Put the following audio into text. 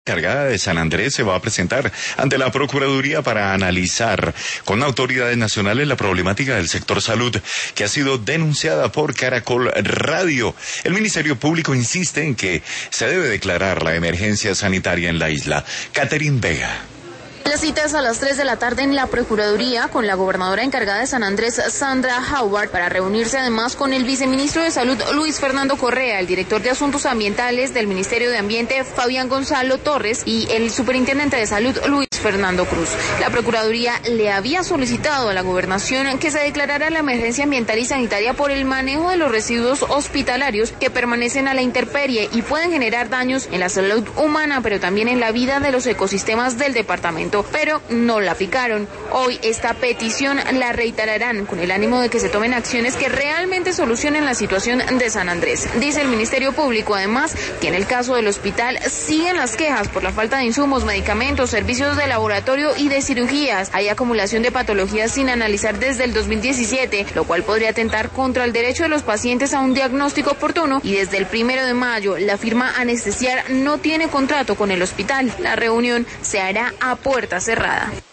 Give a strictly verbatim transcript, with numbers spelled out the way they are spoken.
Encargada de San Andrés se va a presentar ante la Procuraduría para analizar con autoridades nacionales la problemática del sector salud que ha sido denunciada por Caracol Radio. El Ministerio Público insiste en que se debe declarar la emergencia sanitaria en la isla. Catherine Vega. La cita es a las tres de la tarde en la Procuraduría con la gobernadora encargada de San Andrés, Sandra Howard, para reunirse además con el viceministro de Salud, Luis Fernando Correa, el director de Asuntos Ambientales del Ministerio de Ambiente, Fabián Gonzalo Torres, y el superintendente de Salud, Luis Fernando Cruz. La Procuraduría le había solicitado a la gobernación que se declarara la emergencia ambiental y sanitaria por el manejo de los residuos hospitalarios que permanecen a la intemperie y pueden generar daños en la salud humana, pero también en la vida de los ecosistemas del departamento. Pero no la picaron. Hoy esta petición la reiterarán con el ánimo de que se tomen acciones que realmente solucionen la situación de San Andrés. Dice el Ministerio Público además que en el caso del hospital siguen las quejas por la falta de insumos, medicamentos, servicios de laboratorio y de cirugías. Hay acumulación de patologías sin analizar desde el dos mil diecisiete, lo cual podría atentar contra el derecho de los pacientes a un diagnóstico oportuno, y desde el primero de mayo la firma Anestesiar no tiene contrato con el hospital. La reunión se hará a puerta cerrada.